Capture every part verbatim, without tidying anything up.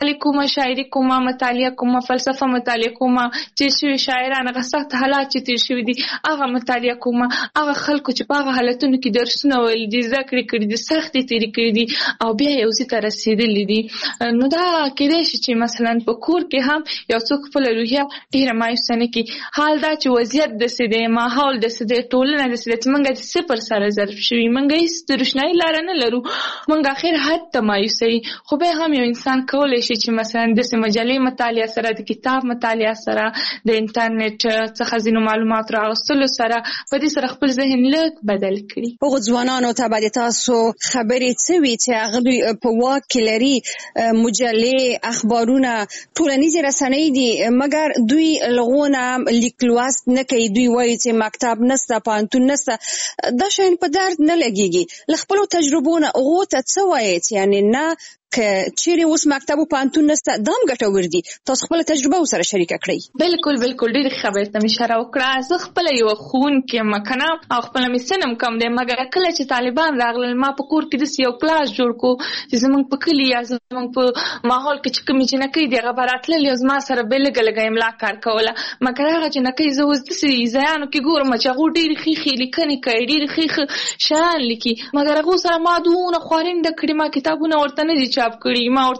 خپل کومه شاعري کومه مطالعه کومه فلسفه مطالعه کومه چې شوي شاعران هغه سخت حالات چې تیر شوي دي هغه مطالعه کومه هغه خلکو چې په هغه حالتونو کې درسونه ویلي دي زده کړې کړي دي سختې تېرې کړي دي او بیا یو ځای ته رسېدلي دي. نو دا کېدای شي چې مثلا په کور کې هم یو څوک خپله روحیه ډېره مایوسه نه کړي. حال دا چې وضعیت داسې دی ماحول داسې دی ټولنه داسې ده چې موږ د صفر سره ضرب شوي موږ هېڅ د روښنایي لاره نه لرو موږ اخر حد ته مایوسوي. خو بیا هم یو انسان کولی شي چې مثلا داسې مجلې مطالعه سره د کتاب مطالعه سره د انټرنیټ څخه ځینو معلومات راغوستلو سره په دې سره خپل ذهن لږ بدل کړي. هغو ځوانانو ته به د تاسو خبرې څه وي چې هغه دوی په واک کې لري مجلې اخبارونه ټولنیزې رسنۍ دي مګر دوی لغونه لیک لوست نه کوي دوی وایي چې مکتب نسته پوهنتون نسته دا شیان په درد نه لګېږي. له خپلو تجربو نه هغو ته څه وایي چې یعنې نه که چیرې اوس مکتب او پوهنتون نسته دا هم ګټور دي تاسو خپله تجربه ورسره شریکه کړئ؟ بلکل بلکل ډېرې خبرې ته مې اشاره وکړه. زه خپله یوه ښوونکې یم که نه او خپله مې سن هم کم دی مګر کله چې طالبان راغلل ما په کور کې داسې یو کلاس جوړ کړو چې زموږ په کلي یا زموږ په ماحول کې چې کومې جنکۍ دي هغه به راتللې او زما سره به لږه لږه املا کار کوله مګر هغه جنکۍ زه اوس داسې ځایانو کې ګورم چې هغو ډېرې ښې ښې لیکنې کوي ډېرې ښې ښه شیان لیکي مګر هغو سره ما دونه خوارنده کړي ما کتابونه ورته نه دي چاپ کړي ما ورته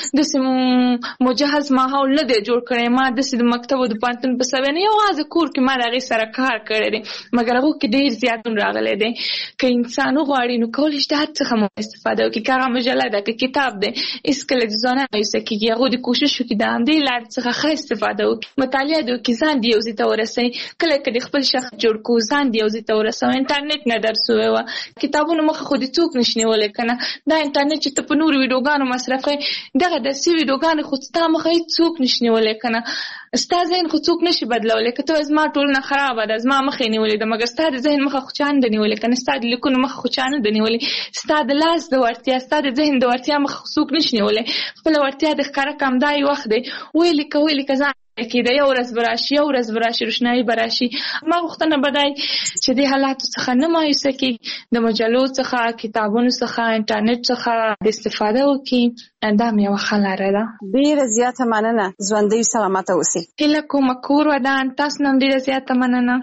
داسې مجهز ماحول نه دی جوړ کړی ما داسې د مکتب او د پوهنتون په سویه نه یوازې کور کې ما د هغې سره کار کړی دی مګر هغو کې ډېر زیاتون راغلی دی. که انسان وغواړي نو کولی شي د هر څخه مو استفاده وکړي که هغه مجله ده که کتاب دی هېڅکله د ځوانان مایوسه کېږي هغوی د کوشش وکړي د همدې لارې څخه ښه استفاده وکړي مطالعه دې وکړي ځان دې یو ځای ته ورسوي کله که د خپل شخص جوړ کړو ځان دې یو ځای ته ورسوي. انټرنیټ نه درس وویوه کتابونو مخه خو دې څوک نشي نیولی که نه دا انټرنیټ چې ته په نورو ویډیوګانو مصرفوي دغه داسې ویډیوګانې خو ستا مخه هېڅ څوک نشي نیولی که نه ستا ذهن خو څوک نشي بدلولی که ته زما ټولنه خرابه ده زما مخه یې نیولې ده مګر ستا د ذهن مخه خو چا نه ده نیولې که نه ستا د لیکونو مخه خو چا نه ده نیولې ستا د لاس د وړتیا ستا د ذهن د وړتیا مخه خو څوک نشي نیولی خپله وړتیا د ښکاره کړه همدا یې وخت دی ویې لیکه ویې لیکه ځان کېده یو ورځ به راشي یو ورځ به راشي روښنایي به راشي. ما غوښتنه به دی چې دې حالاتو څخه نه مایوسه کړي د مجلو څخه کتابونو څخه انټرنیټ څخه د استفاده وکړي دا مې یوه ښه لاره ده. ډېره زیاته مننه ژوندۍ سلامته اوسئ. هیله کومه کور ودان تاسو نه هم ډېره زیاته مننه.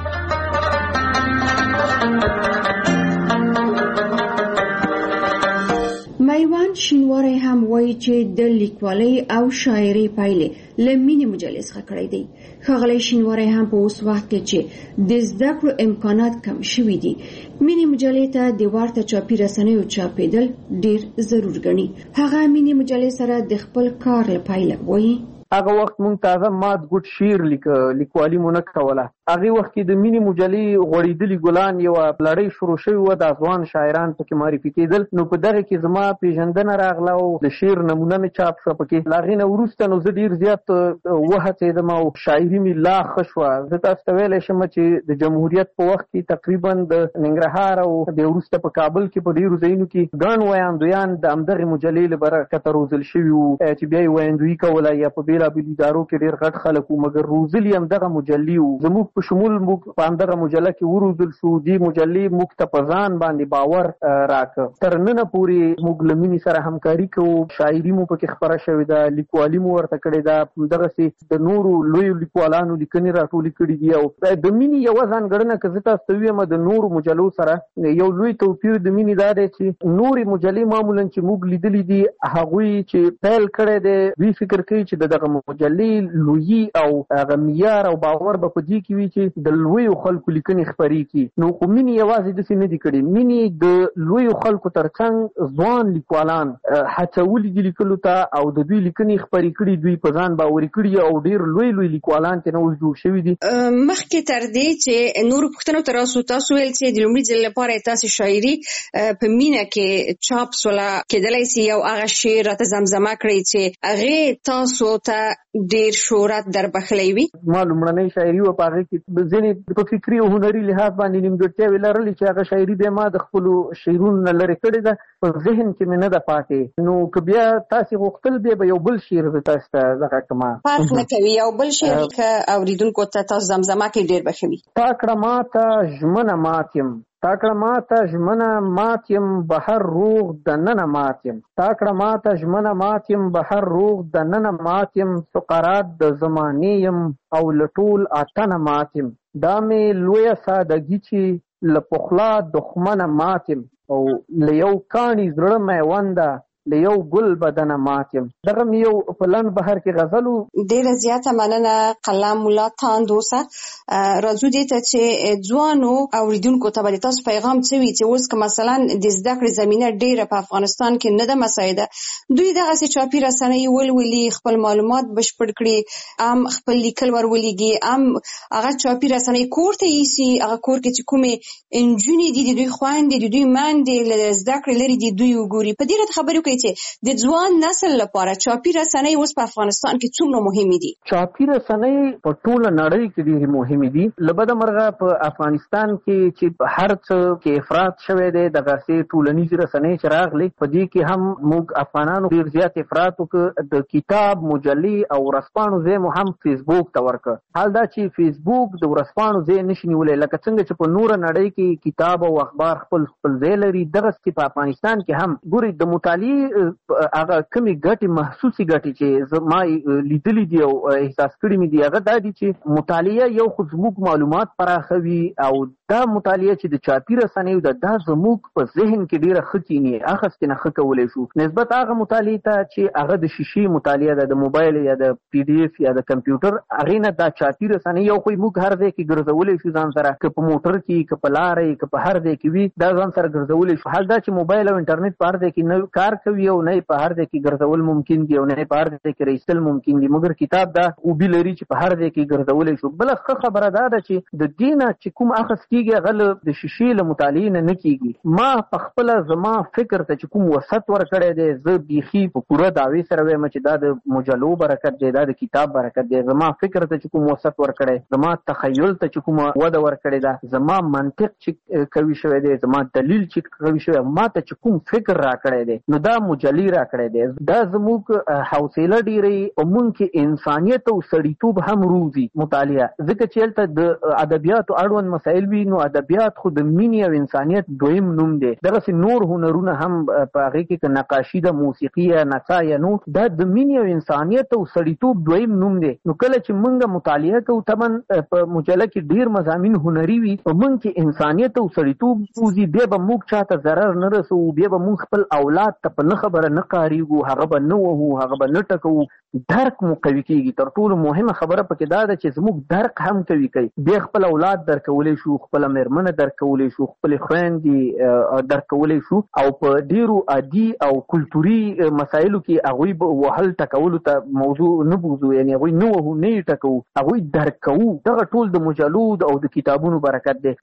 میوان شینواری هم وایي چې د لیکوالۍ او شاعرۍ پایلې له مینې مجلې څخه کړی دی. ښاغلی شینواری هم په اوس وخت کې چې د زده کړو امکانات کم شوي دي مینې مجلې ته د ورته چاپي رسنیو چاپېدل ډېر ضرور ګڼي. هغه مینې مجلې سره د خپل کار له پایله وایي هغه وخت مونږ تازه مات ګوټ شعر لیک لیکوالي مو نه کوله هغې وخت کې د مینې مجلې غوړېدلي ګلان یوه لړۍ شروع شوې وه د ځوان شاعران پکې معرفي کېدل نو په دغه کې زما پېژندنه راغله او د شعر نمونه مې چاپ شوه پکې له هغې نه وروسته نو زه ډېر زیات وهڅېدم او شاعري مې لا ښه شوه. زه تاسو ته ویلی شم چې د جمهوریت په وخت کې تقریبا د ننګرهار او د وروسته په کابل کې په ډېرو ځایونو کې ګڼ ویاندویان د همدغې مجلې له برکته روزل شوي وو چې بیا یې ویاندویي کوله یا په بېلابېلو ادارو کې ډېر غټ خلک وو مګر روزل یې همدغه مجلې وو. زموږ په شمول موږ په همدغه مجله کې وروزل شو دې مجلې موږ ته په ځان باندې باور راکړه. تر ننه پورې موږ له مینې سره همکاري کوو شاعري مو پکې خپره شوې ده لیکوالي مو ورته کړې ده همدغسې د نورو لویو لیکوالانو لیکنې راټولې کړي دي او د مینې یوه ځانګړنه که زه تاسو ته ووایم د نورو مجلو سره یو لوی توپیر د مینې دا دی چې نورې مجلې معمولا چې موږ لیدلي دي هغوی چې پیل کړی دی دوی فکر کوي چې د دغه مجلې لویي او هغه معیار او باور به په دې کې وي چې د لویو خلکو لیکنې خپرې کړي نو خو مینې یوازې داسې نه دي کړي. مینې د لویو خلکو تر څنګ ځوان لیکوالان هڅولي دي لیکلو ته او د دوی لیکنې خپرې کړي دوی په ځان باوري کړي او ډېر لوی لوی لیکوالان چې نه اوس جوړ شوي دي. مخکې تر دې چې نورو پوښتنو ته راسو تاسو ویل چې د لومړي ځل لپاره تاسې شاعري په مینه کې چاپ سوله کېدلی سي یو هغه شعر راته زمزمه کړئ چې هغې تاسو ته ډېر شهرت در بخلی وي. ما لومړنۍ شاعري وه په هغې کې ځینې په فکري او هنري لحاظ باندې نیمګړتیاوې لرلې چې هغه شاعري بیا ما د خپلو شعرونو نه لرې کړې ده په ذهن کې مې نه ده پاتې نو که بیا تاسې غوښتل بیا به یو بل شعر زه تاسو ته دغه کړم. فرق نه کوي یو بل شعر که اورېدونکو ته تاسو زمزمه کړئ ډېر به ښه وي. تا کړه ماته ژمنه مات یم تاکړه ماته ژمنه مات یم بهر روغ د ننه مات یم تاکړه ماته ژمنه مات یم بهر روغ د ننه مات یم سقرات د زمانې یم او له ټول اتنه مات یم دا مې لویه سادګي چې له پخلا دښمنه مات یم او له یو کاڼي زړه میونده له یو ګل بدنه مات یم. دغه مې یو په لنډ بهر کې غزل و. ډېره زیاته مننه کلام الله تاندوسه. راځو دې ته چې ځوانو اورېدونکو ته به تاسو پیغام څه وي چې اوس که مثلا د زده کړې زمینه ډېره په افغانستان کې نه ده مساعده، دوی دغسې چاپي رسنۍ ولولي، خپل معلومات بشپړ کړي، ام خپل لیکل ور ولېږي، ام هغه چاپي رسنۍ کور ته یوسي، هغه کور کې چې کومې نجونې دي د دوی خویندې د دوی میندې له زده کړې لرې دي دوی وګوري. په دې راته خبرې وکړئ چې د ځوان نسل لپاره چاپي رسنۍ اوس په افغانستان کې څومره مهمې دي. چاپي رسنۍ په ټوله نړۍ کې ډېرې مهمې دي. له بده مرغه په افغانستان کې چې په هر څه کې افراط شوی دی، دغسې ټولنیزې رسنۍ چې راغلې په دې کې هم موږ افغانانو ډېر زیات افراط وکړ. د کتاب، مجلې او ورځپاڼو ځای مو هم فیسبوک ته ورکړ. حال دا چې فیسبوک د ورځپاڼو ځای نشي نیولی، لکه څنګه چې په نوره نړۍ کې کتاب او اخبار خپل خپل ځای لري، دغسې په افغانستان کې هم ګورئ د مطالعې هغه کمی ګټې محسوسي ګټې چې زما لیدلي دي او احساس کړي مې دي هغه دا دي چې مطالعه یو خو زموږ معلومات پراخوي او دا مطالعه چې د چاپي رسنیو ده دا زموږ په ذهن کې ډېره ښه کیني اخیستې نه ښه کولی شو نسبت هغه مطالعې ته چې هغه د شیشې مطالعه ده، د موبایل یا د پی ډي اف یا د کمپیوټر، هغې نه دا چاپي رسنۍ یو خو موږ هر ځای کې ګرځولی شو ځان سره، که په موټر کې، که په لارې، که په هر ځای کې وي دا ځان سره ګرځولی شو. حال دا چې موبایل او انټرنیټ په هر ځای کې نه کار کوي او نه په هر ځای کې ګرځول ممکن دي او نه په هر ځای کې رایستل ممکن دي، مګر کتاب دا اوبي لري چې په هر ځای کې ګرځولی شو. بله ښه خبره دا ده چې د دې نه چې کوم اخذ کېږي هغه د شیشې له مطالعې نه نه کېږي. ما په خپله زما فکر ته چې کوم وسط ورکړی دی، زه بیخي په پوره دعوې سره وایم چې دا د مجلو برکت دی، دا د کتاب برکت دی. زما فکر ته چې کوم وسط ورکړی، زما تخیل ته چې کومه وده ورکړې ده، زما منطق چې قوي شوی دی، زما دلیل چې قوي شوی، ما ته چې کوم فکر راکړی دی نو دا مجلې راکړی دی. دا زموږ حوصله ډېرې په مونږ کې انسانیت او سړیتوب هم روزي مطالعه، ځکه چې هلته د ادبیاتو اړوند مسایل وي نو ادبیات خو د مینې او انسانیت دویم نوم دی. دغسې نور هنرونه هم په هغې کې که نقاشي ده، موسیقي یا نڅا یا نور، دا د مینې او انسانیت او سړیتوب دویم نوم دی. نو کله چې موږ مطالعه کوو طبعا په مجله کې ډېر مضامین هنري وي، په موږ کې انسانیت او سړیتوب روزي، بیا به موږ چاته ضرر نه رسوو، بیا به موږ خپل اولاد ته په نه خبره نه قاریږو، هغه به نه وهو، هغه به نه ټکوو، درک مو قوي کېږي. تر ټولو مهمه خبره پکې دا ده چې زموږ درک هم قوي کوي. بیا خپل اولاد درکولی شو، خپله مېرمنه درکولی شو، خپلې خویندې درکولی شو، او په ډېرو عادي او کلتوري مسایلو کې هغوی به وهل ټکولو ته موضوع نه بوځو، یعنې هغوی نه وهو، نه یې ټکوو، هغوی درک کوو. دغه ټول د مجلو او د کتابونو برکت دی.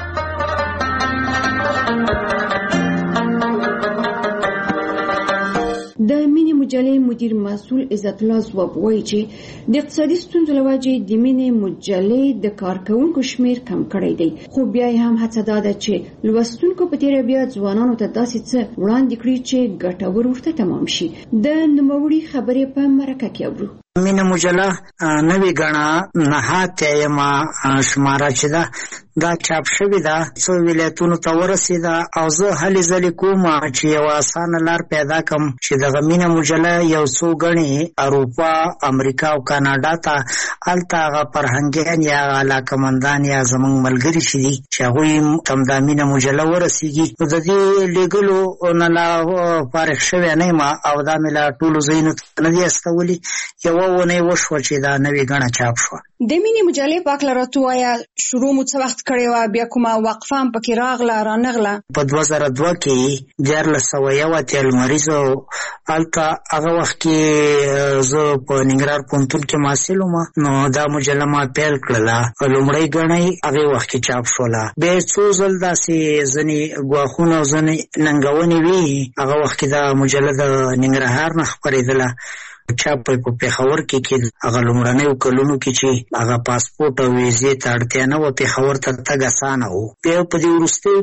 د مینې مجلې مدیر مسؤل عزت الله ځواب وایي چې د اقتصادي ستونزو له وجې د مینې مجلې د کارکوونکو شمیر کم کړی دی، خو بیا یې هم هڅه دا ده چې لوستونکو په تیره بیا ځوانانو ته داسې څه وړاندې کړي چې ګټور ورته تمام شي. د نوموړي خبرې په مرکه کې اورو. مینه مجله نوې ګڼه نهاتیمه شماره چې ده دا چاپ شوې ده، څو ولایتونو ته ورسېده او زه هلې ځلې کوم چې یوه اسانه لار پیدا کړم چې دغه مینه مجله یو څو ګڼې اروپا، امریکا او کاناډا ته هلته هغه فرهنګیان یا علاقمندان یا زموږ ملګري چې دي چې هغوی ته هم دا مینه مجله ورسېږي. نو د دې لېږلو نه لا فارغ شوی نه یم او دا مې لا ټولو ځایونو ته نه دي استولي. یوه اونۍ وشوه چې دا نوې ګڼه چاپ شوه. د مینې مجلې په هکله راته ووایه، شروع مو څه وخت کړې وه، بیا کومه وقفه هم پکې راغله رانغله؟ په دوه زره دوه کې دیارلس سوه یو اتیا لمریزه هلته هغه وخت کې زه په ننګرهار پوهنتون کې محصل وم، نو دا مجله ما پیل کړله. لومړۍ ګڼه یې هغې وخت کې چاپ شوله. بیا یې څو ځل داسې ځینې ګواښونه او ځینې ننګونې وي، هغه وخت کې دا مجله د ننګرهار نه خپرېدله. چاپ په پېښور کې کې هغه لومړنیو کلونو کې چې هغه پاسپورت او ویزې ته اړتیا نه وه، پېښور ته تګ اسانه و. بیا په دې وروستیو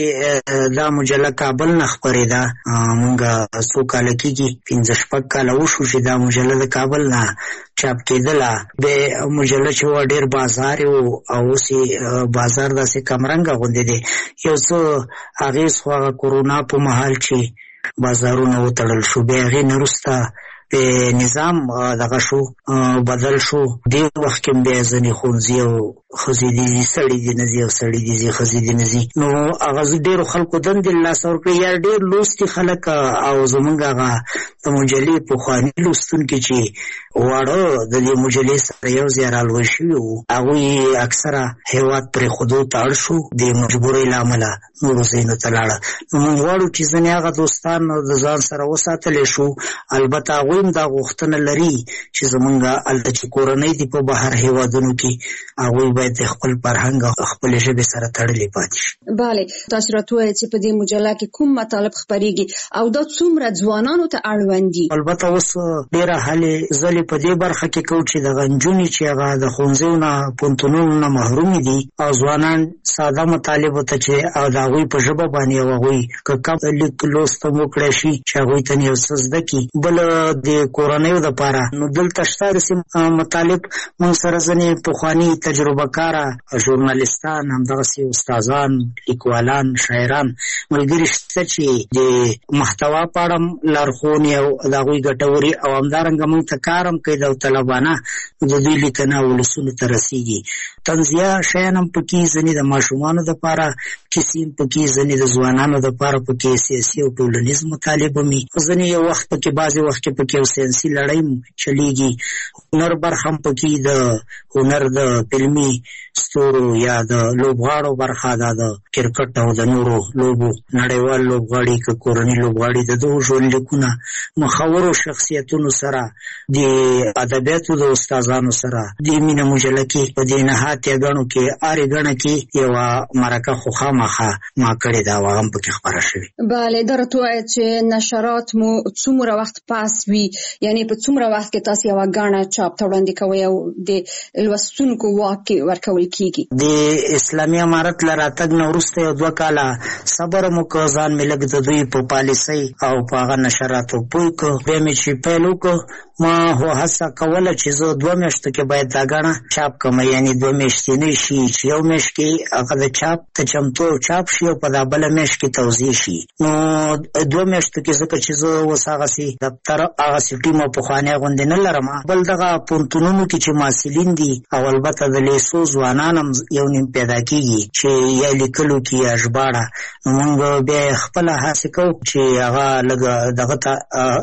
کې دا مجله کابل نه خپرېده. مونږ څو کاله کېږي، پنځه شپږ کاله وشو چې دا مجله د کابل نه چاپ کېدله. د مجله چې وه ډېر بازار و او اوس بازار داسې کمرنګه غوندې دی. یو څه هغې خو هغه کورونا په مهال چې بازارونه وتړل شو، بیا هغې نه وروسته نظام دغه شو بدل شو. دې وخت کې بیا ځینې ښوونځي او ښځې دي ځي، سړي دي نه ځي، او سړي دي ځي، ښځې دي نه ځي. نو هغه ډېرو خلکو دندې له لاسه ورکړې، یا ډېر لوستي خلک او زمونږ هغه د مجلې پخواني لوستونکي چې واړه د دې مجلې سره یو ځای رالوی شوي وو، هغوی اکثره هېواد پرېښودو ته اړ شو د مجبورۍ له امله، نورو ځایونو ته لاړه. نو موږ غواړو چې ځینې هغه دوستان د ځان سره وساتلی شو. البته هغوی هم دا غوښتنه لري چې زمونږ هلته چې کورنۍ دي په بهر هېوادونو کې، هغوی باید د خپل فرهنګ او خپلې ژبې سره تړلې پاتې شي. بله، تاسو راته ووایئ چې په دې مجله کې کوم مطالب خپرېږي او دا څومره ځوانانو ته اړوند دي؟ البته اوس ډېره هلې ځلې په دې برخه کې کوو چې دغه نجونې چې هغه د ښوونځیو نه پوهنتونونو نه محرومې دي او ځوانان ساده مطالبو ته چې او د هغوی په ژبه باندې او هغوی که کم لیک لوست هم وکړی شي چې هغوی ته یو څه زده کړي. بل د کورنیو دپاره نو دلته شته داسې مطالب. موږ سره ځینې پخواني تجربه کاره ژورنالستان، همدغسې استادان، لیکوالان، شاعران ملګري شته چې د محتوا په اړه لارښوونې او د هغوی ګټورې او همدارنګه موږ ته کار هم کوي داوطلبانه د دوی لیکنه ولسونو ته رسېږي. طنزیه شیان هم پکې، ځینې د ماشومانو دپاره کیسې هم پکې، ځینې د ځوانانو دپاره پکې سیاسي او ټولنیز مطالب هم وي، ځینې یو وخت پکې بعضې وخت کې پکې یو ساینسي لړۍ هم چلېږي. هنر برخه هم پکې، د هنر د فلمي ستورو یا د لوبغاړو برخه، دا د کرکټ او د نورو لوبو نړیوال لوبغاړي که کورني لوبغاړي، د دغو ژوند لیکونه مخورو شخصیتونو سره، د ادبیاتو د استادانو سره د مینه مجله کې په دې نهاتې ګڼو کې هرې ګڼه کې یوه مرکه خو خامخا ما کړې ده او هغه هم پکې خپره شوې. بله، دا راته ووایه چې نشرات مو څومره وخت پاس وي، یعنې په څومره وخت کې تاسو یوه ګڼه چاپ ته وړاندې کوئ او د لوستونکو واک ورکول کېږي؟ د اسلامي امارت له راتګ نه وروسته یو دوه کاله صبر مو کړ، ځان مې لږ د دوی په پالیسۍ او په هغه نشراتو پوه کړ. بیا مې چې پیل وکړ، ما هو هڅه کوله چې زه دوه میاشتو کې باید دا ګڼه چاپ کړم، یعنې دوه میاشتې نه شي چې یو میاشت کې هغه د چاپ ته چمتو او چاپ شي او په دا بله میاشت کې توضیح شي. نو دوه میاشتو کې ځکه چې زه اوس هغسې دفتر هغسې ټیم او پخوانی غوندې نه لرم، بل دغه پوهنتونونو کې چې محصلین دي او البته د لیسو ځوانان هم یو نیم پیدا کېږي چې یا لیکلو کې یا ژباړه، نو موږ بیا خپله هڅې کوو چې هغه لږ دغه ته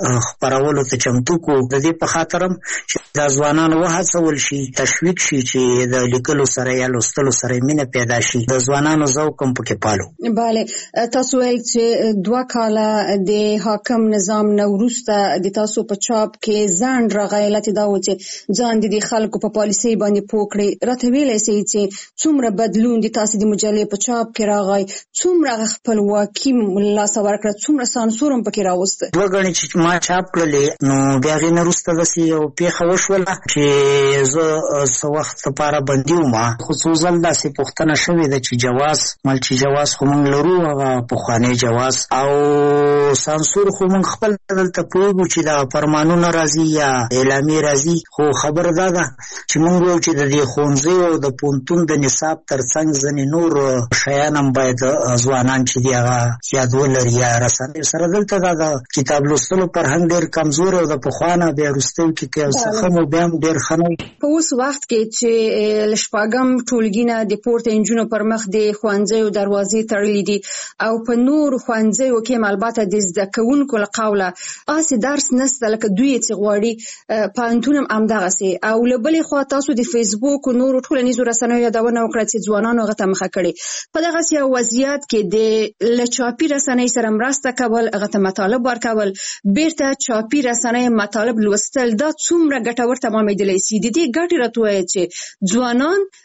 خپرولو ته چمتو کړو. د دې په خاطر هم چې دا ځوانان وهڅول شي، تشویق شي چې د لیکلو سره یا لوستلو سره مینه پیدا شي، د ځوانانو ذوق هم پکې پالو. بله، تاسو ویل چې دوه کاله د حاکم نظام نه وروسته د تاسو په چاپ کې ځنډ راغی، علت یې دا و چې ځان د دې خلکو په پالیسۍ باندې پوه کړئ. راته ویلی سئ چې څومره بدلون د تاسې د مجلې په چاپ کې راغی، څومره هغه خپلواکي لاسه ورکړه، څومره سانسور هم پکې راوسته؟ دوه ګڼې چې ما چاپ کړلې، نو بیا هغې نه وروسته داسې یو پېښه وشوله چې زه څه وخت لپاره بندي وم، خو څو ځل داسې پوښتنه شوې ده چې جواز مال چې جواز خو موږ لرو، هغه پخوانی جواز او سانسور خو موږ خپل دلته پوهېږو چې دا فرمانونه راځي یا اعلامیې راځي، خو خبره دا ده چې موږ وایو چې د دې ښوونځیو او د پوهنتون د نصاب تر څنګ ځینې نور شیان هم باید ځوانان چې دي هغه یاد ولري یا رسنیو سره. دلته دا د کتاب لوستلو فرهنګ ډېر کمزور او د پخوا نه بیا وروستیو کې که یو څه ښه مو بیا هم ډېر ښه نه وي. په اوس وخت کې چې له شپږم ټولګي نه د پورته نجونو پر مخ د ښوونځیو دروازې تړلې دي او په نورو ښوونځیو کې هم البته د زده کوونکو له قوله هسې درس نشته لکه دوی چې غواړي، پوهنتون هم همدغسې. او له بلې خوا تاسو د فیسبوک او نورو ټولنیزو رسنیو یادونه وکړه چې ځوانانو هغه ته مخه کړې. په دغسې یو وضعیت کې د له چاپي رسنۍ سره مرسته کول، هغه ته مطالب ورکول، بیرته چاپي رسنۍ مطالب لوستل، دا څومره ګټور تمامېدلی سي؟ د دې ګټې راته ووایه چې ځوانان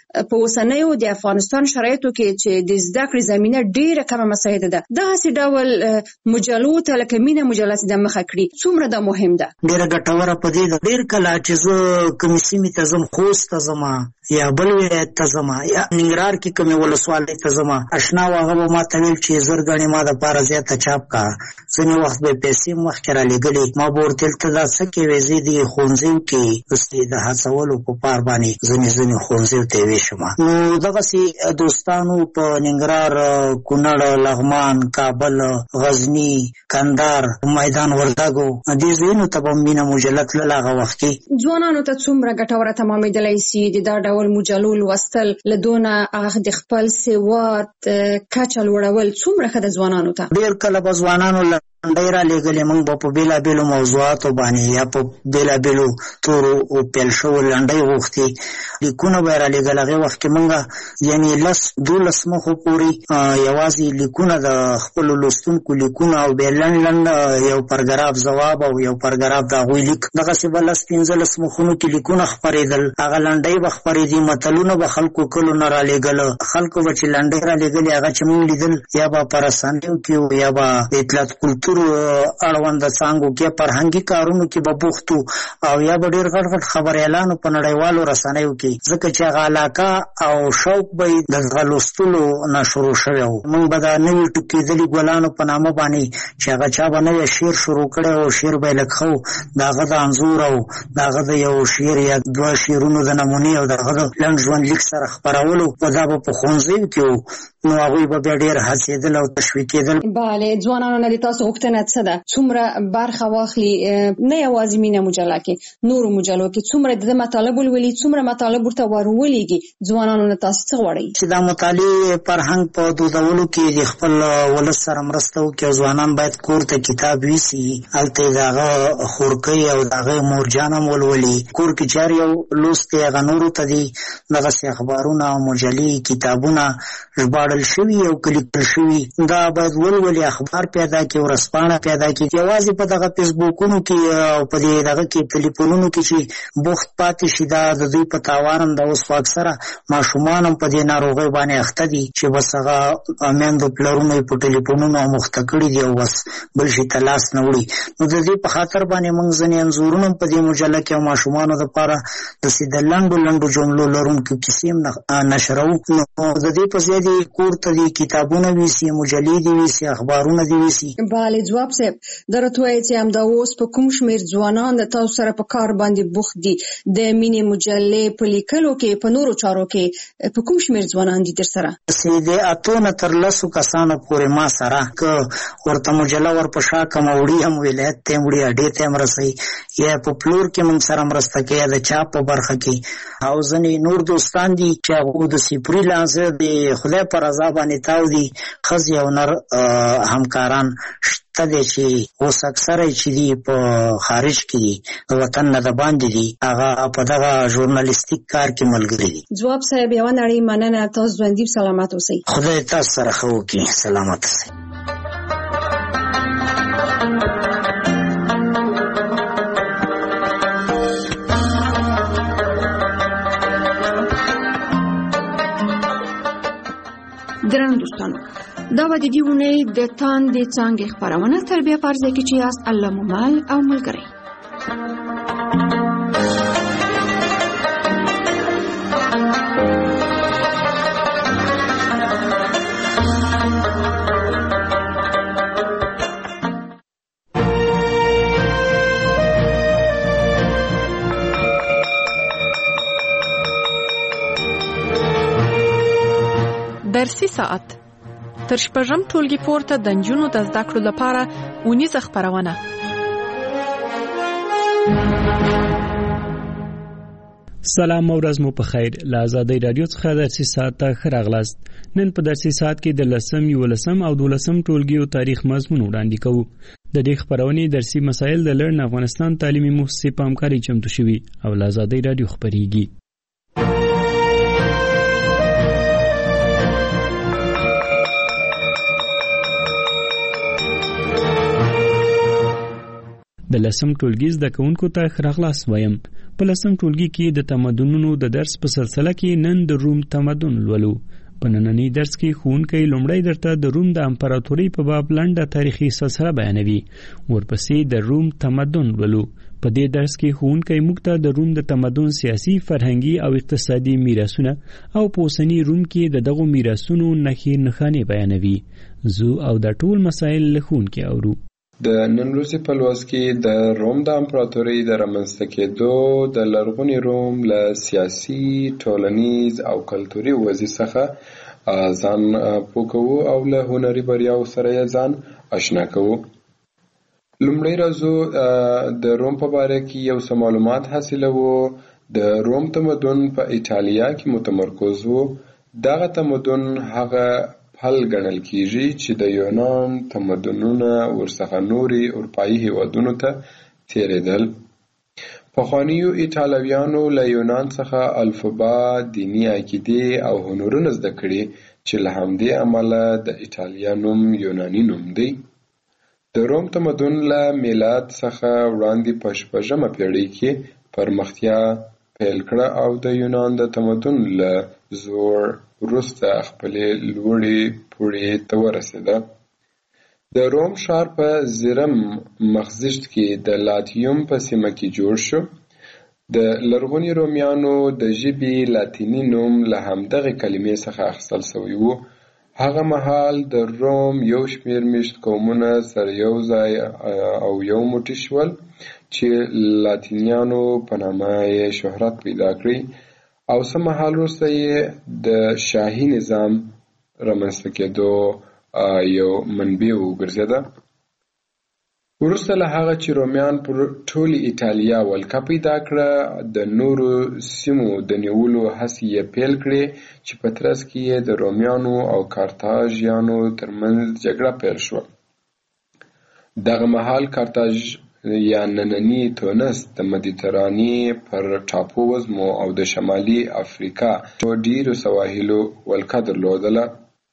په اوسنیو د افغانستان شرایطو کې چې د زده کړې زمينه ډیره کمه مساعده ده دغه سي ډول مجلو ته لکه مینه مجلات د مخه کړی څومره د مهم ده ډیره ګټوره پدې ده ډیر کله چې زه کوم سیمه ته زم خوست ته زم یا بل ولایت ته زم یا ننګرهار کې کوم ولسوالۍ ته زم آشنا واغه ما ته ویل چې زرګانی ما د پاره زیاته چاپ کا ځنې وخت به پیسې مخ کرا لګلې ما ورته ته دا څه کې وزي دي خونځو کې استاد د هڅولو په پار باندې ځنې ځنې خونځو ته وشم نو دغه سي دوستانو په ننګرهار کونړ لغمان کابل غزنی کندهار میدان وردګو دې زینو ته په مینه مجلت لغه وخت کې ځوانانو ته څومره ګټوره تمامېدلای سي د دا ډول مجلو لوستل لدونه هغه د خپل سواد کچه لوړول څومره ښه د ځوانانو ته ډېر کله به ځوانانو لنډۍ را لېږلې موږ به په بېلابېلو موضوعاتو باندې یا په بېلابېلو تورو پیل شوو لنډۍ غوښتې لیکونه به یې را لېږل هغې وخت کې موږ یعنې لس دولس مخو پورې یوازې لیکونه د خپلو لوستونکو لیکونه او بیا لنډ لنډ یو پرګراف ځواب او یو پرګراف د هغوی لیک دغسې به لس پنځلس مخونو کې لیکونه خپرېدل هغه لنډۍ به خپرېدي متلونه به خلکو کلو نه را لېږله خلکو به چې لنډۍ را لېږلې هغه چې موږ لیدل یا به په رسنیو کې یا به د اطلاعات کلتور اړوند څانګو کې فرهنګي کارونو کې به بوخت او یا به ډېر غټ غټ خبریالانو په نړیوالو رسنیو کې ځکه چې هغه علاقه او شوق به د هغه لوستلو نه شروع شوی و موږ به د نوي ټوکېدلي ګلانو په نامه باندې چې هغه چا به نوی شعر شروع کړی او شعر به یې لږ ښه و د هغه د انځور او د هغه د یو شعر یا دوه شعرونو د نمونې او د هغه د لنډ ژوند لیک سره خپرولو و دا به په ښوونځیو کې و نو هغوی به بیا ډېر هڅېدل او تشویقېدل بله ځوانانو نه د تاسو غوښتنه څه ده څومره برخه واخلي نه یوازې مینه مجله کې نورو مجلو کې څومره د مطالب ولولي څومره مطالب ورته ورولېږي ځوانانو نه تاسو څه غواړئ چې دا مطالعې فرهنګ په دودولو کې د خپل ولس سره مرسته وکړي او ځوانان باید کور ته کتاب ویسي هلته یې د هغه خورکۍ او د هغه مورجان هم ولولي کور کې چې هر یو لوست دی هغه نورو ته دي دغسې اخبارونه او مجلې کتابونه ژباړل شوي او که لیکل شوي دا باید ولولي اخبار پیدا کړي ورځپاڼه پیدا کړي یوازې په دغه فیسبوکونو کې او په دې دغه کې ټلیفونونو کې چې بوخت پاتې شي دا د دوی په تاوان هم ده اوس خو اکثره ماشومان هم په دې ناروغۍ باندې اخته دي چې بس هغه میندو پلرونو یې په ټلیفونونو مخته کړي دي او بس بل شي ته لاس نه وړي نو د دې په خاطر باندې موږ ځینې انځورونه هم په دې مجله کې او ماشومانو دپاره داسې د لنډو لنډو جملو لرونکو کیسې هم نشروو نو د دې په ځای دې کور ته دې کتابونه ویسي مجلې دې ویسي اخبارونه دې ویسي بله ځواب صاحب دا راته وایي چې همدا اوس په کوم شمېر ځوانان د تاسو سره په کار باندې بوخت دي د مینې مجلې په لیکلو کې په نورو چارو کې په کوم شمېر ځوانان دي در سره د اتو نه تر لسو کسانو پورې ما سره که ورته مجله ورپشا کم وړي هم ولایت ته وړي اډې ته هم رسوي یا په پلور کې موږ سره مرسته کوي د چاپ په برخه کې او ځینې نور دوستان دي چې هغوی داسې فریلانس د خدای په رضا باندې تاو دي ښځې او نر همکاران شته دی چې اوس اکثره چې دي په خارج کې دي د وطن نه د باندې دي هغه په دغه ژورنالیستیک کار کې ملګري دي ځواب صاحب یوه نړۍ مننه تاسو ژوندي سلامت اوسئ خدای تاسو سره ښه وکړي سلامت اوسئ درنو دوستانو دا و د دې اونۍ د تاندې څانګې خپرونه تر بیا په ارزه کې چې یاست الله مو مل او ملګری درسي ساعت تر شپږم ټولګي پورته د نجونو د زده کړو لپاره اونیزه خپرونه سلام او ورځ مو په خیر له ازادۍ رادیو څخه درسي ساعت ته ښه راغلاست نن په درسي ساعت کې د لسم یولسم او دولسم ټولګي او تاریخ مضمون وړاندې کوو د دې خپرونې درسي مسایل د لړن افغانستان تعلیمي مؤسسې په همکارۍ چمتو شوي او له ازادۍ رادیو خپریږي د لسم ټولګي زده کوونکو ته ښه راغلاست وایم. په لسم ټولګي کې د تمدنونو د درس په سلسله کې نن د روم تمدن لولو. په نننی درس کې ښوونکی لومړی درته د روم د امپراتورۍ په باب لنډه تاریخي سلسله بیانوي، ورپسې د روم تمدن لولو. په دې درس کې ښوونکی موږ ته د روم د تمدن سیاسي، فرهنګي او اقتصادي میراثونه او په اوسني روم کې د دغو میراثونو نښې نښانې بیانوي. زه او دا ټول مسایل له ښوونکي اورو. د نن ورځې په لوست کې د روم د امپراتورۍ د رامنځته کېدو د لرغوني روم له سیاسي، ټولنیز او کلتوري وضعې څخه ځان پوه کوو او له هنري بریاو سره یې ځان آشنا کوو. لومړی راځو د روم په باره کې یو څه معلومات حاصلوو. د روم تمدن په ایټالیا کې متمرکز و. دغه تمدن هغه پل ګڼل کیږي چې د یونان تمدنونه ورڅخه نوري اروپایي هیوادونو ته تیرېدل. پخوانیو ایټالویانو له یونان څخه الفبا، دیني عقیدې او هنرونه زده کړي چې له همدې امله د ایټالیا نوم یوناني نوم دی. د روم تمدن له میلاد څخه وړاندې په شپږمه پیړۍ کې پرمختیا پیل کړه او د یونان د تمدن له زوړ وروسته خپلې لوړې پوړۍ ته ورسېده. د روم ښار په زیرم مخزیشت کې د لاتیوم په سیمه کې جوړ شو. د لرغوني رومیانو د ژبې لاتیني نوم له همدغې کلمې څخه اخیستل شوی و. هغه مهال د روم یو شمېر میشت قومونه سره یو ځای او یو موټی شول چې لاتینیانو په نامه یې شهرت پیدا کړی او څه مهال وروسته یې د شاهي نظام رامنځته کېدو یو منبع وګرځېده. وروسته له هغه چې رومیان پر ټولې ایټالیا ولکه پیدا کړه، د نورو سیمو د نیولو هڅې یې پیل کړې چې په ترڅ کې یې د رومیانو او کارتاژیانو ترمنځ جګړه پیل شوه. دغه مهال کارتاژ یا نننی تونس د مدیترانې پر ټاپو وزمو او د شمالي افریقا په ډیرو سواحلو ولکه درلودله.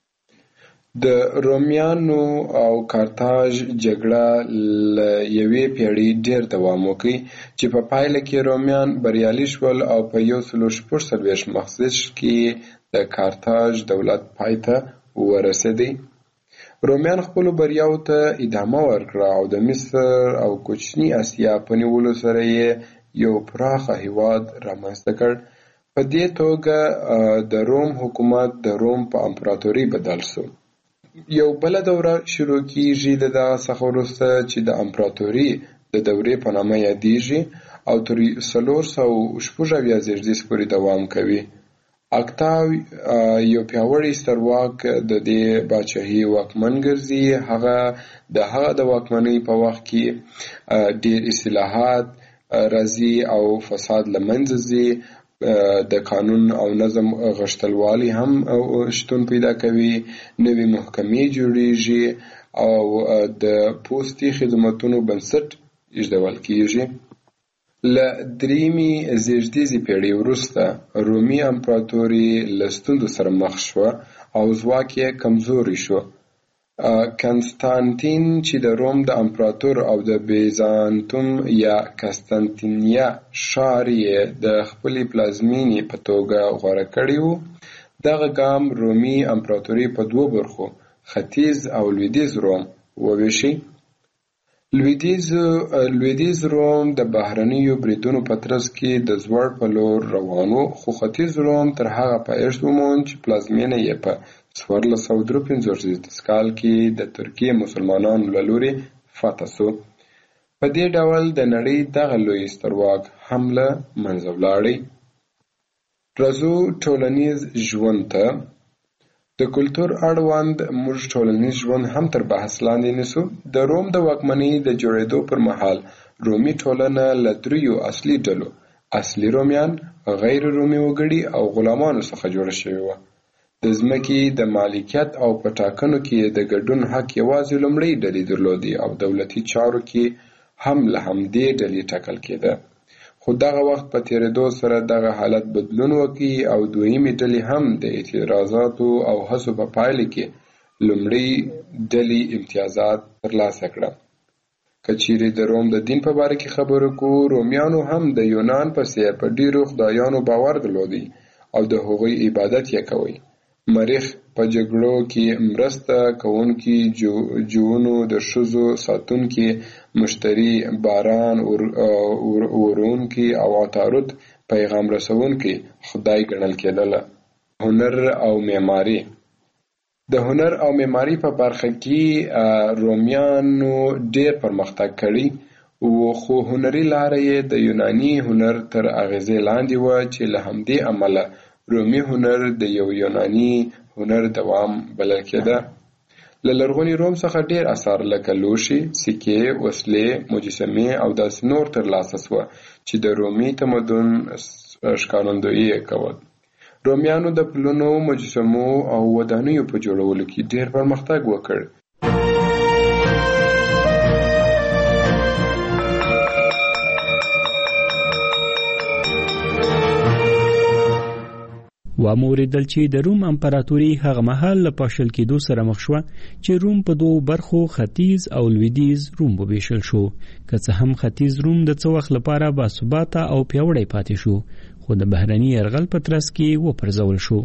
د رومیانو او کارتاژ جګړه له یوې پیړۍ ډیر دوام وکړ چې په پایله کې رومیان بریالي شول او په یو سل شپږ څلوېښت مخزیشت کې د کارتاژ دولت پای ته ورسېدی. رومیان خپلو بریاوو ته ادامه ورکړه او د مصر او کوچني اسیا په نیولو سره یې یو پراخه هیواد رامنځته کړ. په دې توګه د روم حکومت د روم په امپراتورۍ بدل شو. یو بله دوره شروع کیږي د دغه څخه وروسته چې د امپراتورۍ د دورې په نامه یادیږي او تر څلور سوه شپږ اویا زېږدیز پورې دوام کوي. اکتاو یو پیاوړی سترواک د دې پاچاهۍ واکمن ګرځي. هغه د هغه د واکمنۍ په وخت کې ډیر اصلاحات راځي او فساد له منځه ځي. د قانون او نظم غښتلوالی هم شتون پیدا کوي. نوې محکمې جوړیږي او د پوستي خدمتونو بنسټ ایښودل کیږي. له درېیمې زېږدیزې پیړۍ وروسته رومي امپراتوري له ستونزو سره مخ شوه او ځواک یې کمزوری شو. کنستانتین چې د روم د امپراتور او د بیزانتوم یا قسطنطنیه ښار یې د خپلې پلازمینې په توګه غوره کړی و. دغه ګام رومي امپراتوري په دوو برخو، ختیځ او لویدیځ روم، وویشي. لویدیځ روم د بهرنیو بریدونو په ترڅ کې د زوړ په لور روان و، خو ختیځ روم تر هغه پایښت وموند چې پلازمینه یې په څوارلس سوه درې پنځوس کال کې د ترکیې مسلمانانو له لوري فتح شو. په دې ډول د نړۍ دغه لوی سترواک هم له منځه ولاړی. راځو ټولنیز ژوند ته. د کلتور اړوند موږ ټولنیز ژوند هم تر بحث لاندې نیسو. د روم د واکمنۍ د جوړېدو پر مهال رومي ټولنه له دریو اصلي ډلو، اصلي رومیان، غیر رومي وګړي او غلامانو څخه جوړه شوې وه. د ځمکې د مالکیت او په ټاکنو کې د ګډون حق یوازې لومړۍ ډلې درلودې او دولتي چارو کې هم له همدې ډلې ټاکل کېده. خو دغه وخت په تېرېدو سره دغه حالت بدلون وکړي او دویمې ډلې هم د اعتراضاتو او هڅو په پایله کې لومړۍ ډلې امتیازات ترلاسه کړه. که چیرې د روم د دین په باره کې خبرو کوو، رومیانو هم د یونان په څېر په ډېرو خدایانو باور درلودی او د هغوی عبادت یې کوي. مریخ په جګړو کې مرسته کوونکي، جوونو د ښځو ساتونکي، مشتري باران ورونکي او عطارد پیغام رسونکي خدای ګڼل کېدله. هنر او معماري. د هنر او معماري په برخه کې رومیانو ډېر پرمختګ کړی و، خو هنري لاره یې د یوناني هنر تر اغېزې لاندې وه چې له همدې امله رومي هنر د یو یوناني هنر دوام بلل کېده. له لرغوني روم څخه ډېر اثار لکه لوښي، سکې، وسلې، مجسمې او داسې نور ترلاسه سوه چې د رومي تمدن ښکارندویي یې کوله. رومیانو د پلونو، مجسمو او ودانیو په جوړولو کې ډېر پرمختګ وکړ. واموریدل چې د روم امپراتوري هغه مهال له پاشل کېدو سره مخ شوه چې روم په دوو برخو ختیځ او لویدیځ روم وویشل شو. که څه هم ختیځ روم د څه وخت لپاره باثباته او پیاوړی پاتې شو، خو د بهرني یرغل په ترڅ کې وپرځول شو.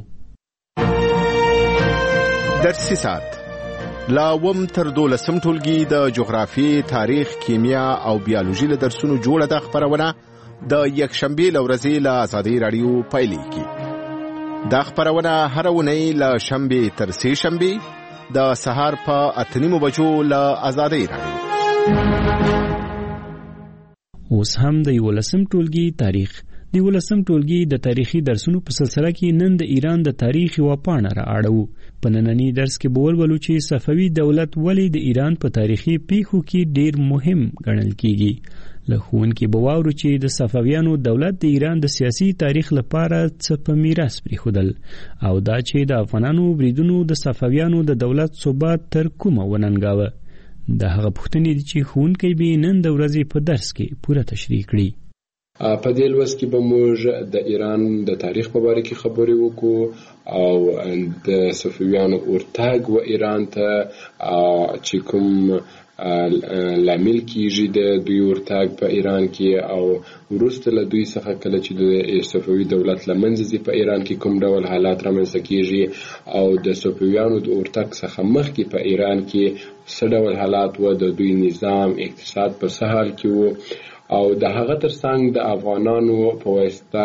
درسي ساعت لا وم تر دولسم ټولګي د جغرافي، تاریخ، کیمیا او بیولوژي له درسونو جوړه د خبرونه د یکشنبه لورځي له آزادۍ رادیو پایلیږي. دا خبرونه هر اونۍ له شنبه تر سه شنبه د سهار په اته نیمو بجو له آزادۍ رادیو. اوس هم د یولسم ټولګي تاریخ. د یولسم ټولګي د تاریخي درسونو په سلسله کې نن د ایران د تاریخ یوه پاڼه را اړوو. په ننني درس کې به ولولو چې صفوي دولت ولې د ایران په تاریخي پیښو کې ډېر مهم ګڼل کیږي. له ښوونکي به واورو چې د صفویانو دولت د ایران د سیاسي تاریخ لپاره څه په میراث پرېښودل، او دا چې د افغانانو بریدونو د صفویانو د دولت ثبات تر کومه وننګاوه. د هغه پوښتنې دي چې ښوونکی به نن د ورځې په درس کې پوره تشریح کړي. په دې لوست کې به موږ د ایران د تاریخ په باره کې خبرې وکړو او د صفویانو ورتګ و ایران ته چې کوم لامل کیږي د دوی ورتګ په ایران کې، او وروسته له دوی څخه کله چې د صفوي دولت له منځه ځي په ایران کې کوم ډول حالات رامنځته کیږي، او د صفویانو د ورتګ څخه مخکې په ایران کې څه ډول حالات و، د دوی نظام، اقتصاد په څه حال کې و، او د هغه ترڅنګ د افغانانو په واسطه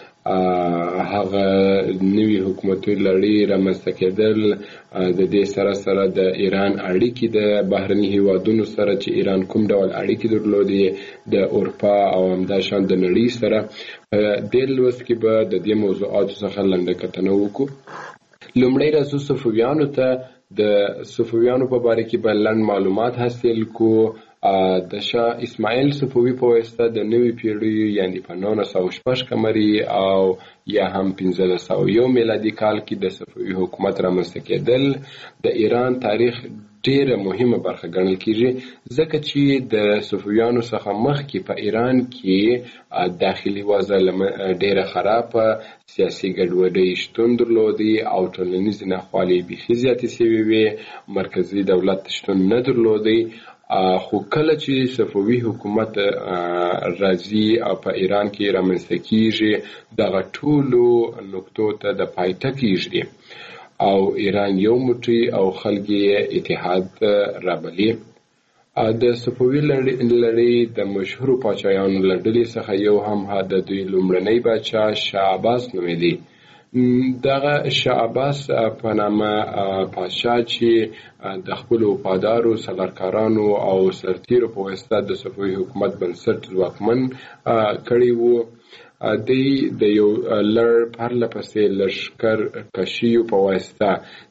هغه نوي حکومتي لړۍ رامنځته کېدل، د دې سره سره د ایران اړیکې د بهرني هیوادونو سره چې ایران کوم ډول اړیکې درلودې د اروپا او همداشان د نړۍ سره. په دې لوست کې به د دې موضوعاتو څخه لنډه کتنه وکړو. لومړی راځو صفویانو ته. د صفویانو په باره کې به لنډ معلومات حاصل کو. د شاه اسماعیل صفوي په واسطه د نوې پیړۍ یعنی په نولس سوه شپږ قمري او یا هم پنځلس سوه یو میلادي کال کې د صفوي حکومت رامنځته کېدل د ایران تاریخ ډېره مهمه برخه ګڼل کېږي، ځکه چې د صفویانو څخه مخکې په ایران کې داخلي وضع ډېره خرابه، سیاسي ګډوډۍ شتون درلودی او ټولنیزې ناخوالې بیخي زیاتې سوې وې، مرکزي دولت شتون نه درلودی. خو کله چې صفوي حکومت راځي او په ایران کې رامنځته کېږي، دغه ټولو نقطو ته د پای ټکی ږدي او ایران یو موټی او خلک یې اتحاد رابلي. د صفوي لړۍ د مشهورو پاچایانو له ډلې څخه یو هم د دوی لومړنی پاچا شاه عباس نومېدی. دغه شاه عباس په نامه پاچا چې د خپلو وفادارو سالارکارانو او سرتیرو په واسطه د صفوي حکومت بنسټ ځواکمن کړی و، دوی د یو لړ پرله پسې لښکر کشیو په واسطه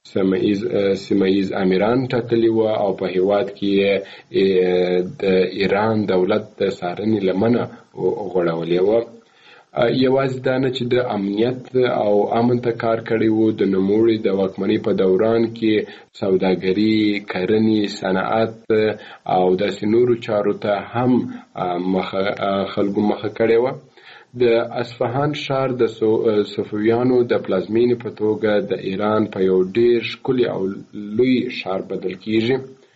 سیمه ییز امیران ټاکلي وو او په هېواد کې د ایران دولت د څارنې لمنه غوړولې وه. یوازې دا نه چې د امنیت او امن ته کار کړی وو، د نوموړي د واکمنۍ په دوران کې سوداګري، کرنې، صنعت او داسې نورو چارو ته هم خلکو مخه کړې وه. د اصفهان ښار د صفویانو د پلازمینې په توګه د ایران په یو ډېر ښکلي او لوی ښار بدل کیږي.